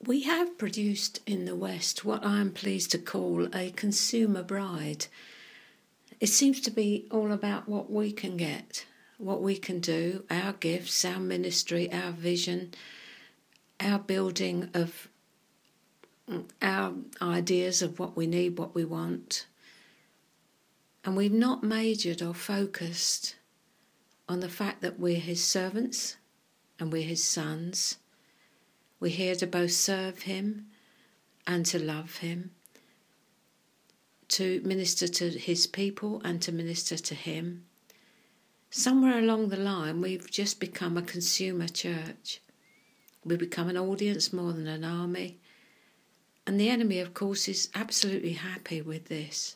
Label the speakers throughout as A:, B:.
A: We have produced in the West what I am pleased to call a consumer bride. It seems to be all about what we can get, what we can do, our gifts, our ministry, our vision, our building of our ideas of what we need, what we want. And we've not majored or focused on the fact that we're his servants and we're his sons. We're here to both serve him and to love him, to minister to his people and to minister to him. Somewhere along the line, we've just become a consumer church. We've become an audience more than an army. And the enemy, of course, is absolutely happy with this.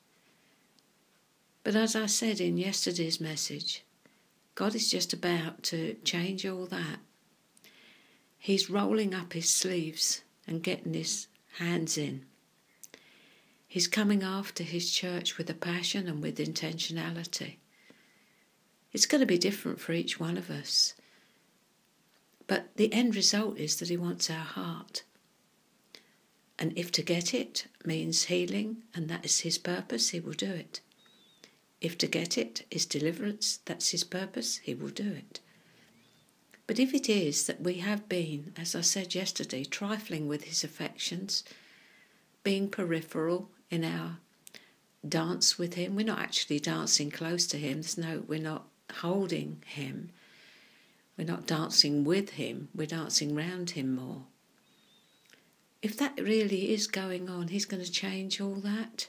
A: But as I said in yesterday's message, God is just about to change all that. He's rolling up his sleeves and getting his hands in. He's coming after his church with a passion and with intentionality. It's going to be different for each one of us. But the end result is that he wants our heart. And if to get it means healing, and that is his purpose, he will do it. If to get it is deliverance, that's his purpose, he will do it. But if it is that we have been, as I said yesterday, trifling with his affections, being peripheral in our dance with him, we're not actually dancing close to him, we're not holding him, we're not dancing with him, we're dancing round him more. If that really is going on, he's going to change all that.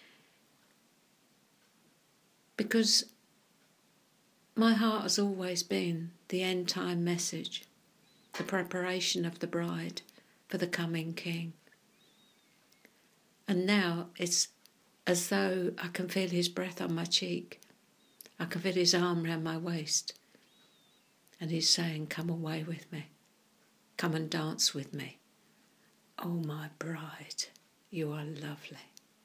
A: Because my heart has always been the end time message, the preparation of the bride for the coming king. And now it's as though I can feel his breath on my cheek. I can feel his arm round my waist. And he's saying, come away with me. Come and dance with me. Oh, my bride, you are lovely.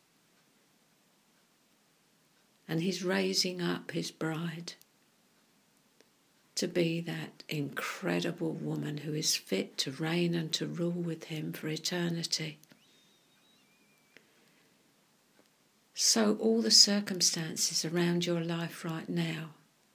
A: And he's raising up his bride to be that incredible woman who is fit to reign and to rule with him for eternity. So all the circumstances around your life right now,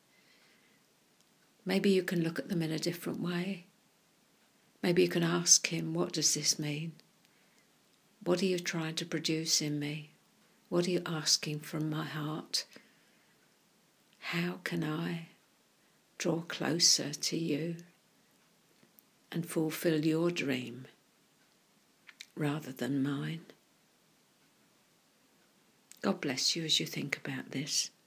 A: maybe you can look at them in a different way. Maybe you can ask him, what does this mean? What are you trying to produce in me? What are you asking from my heart? How can I draw closer to you and fulfill your dream rather than mine? God bless you as you think about this.